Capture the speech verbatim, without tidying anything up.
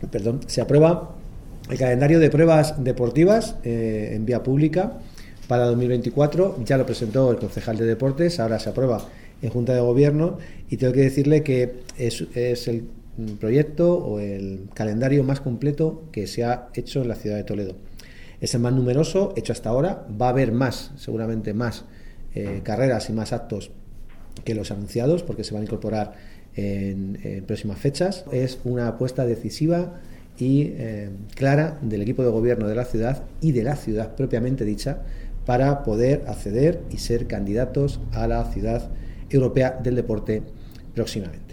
perdón, se aprueba el calendario de pruebas deportivas eh, en vía pública para dos mil veinticuatro. Ya lo presentó el concejal de deportes, ahora se aprueba en Junta de Gobierno, y tengo que decirle que es, es el proyecto o el calendario más completo que se ha hecho en la ciudad de Toledo. Es el más numeroso hecho hasta ahora. Va a haber más, seguramente más eh, carreras y más actos que los anunciados, porque se van a incorporar en, en próximas fechas. Es una apuesta decisiva y eh, clara del equipo de gobierno de la ciudad y de la ciudad propiamente dicha, para poder acceder y ser candidatos a la ciudad europea del deporte próximamente.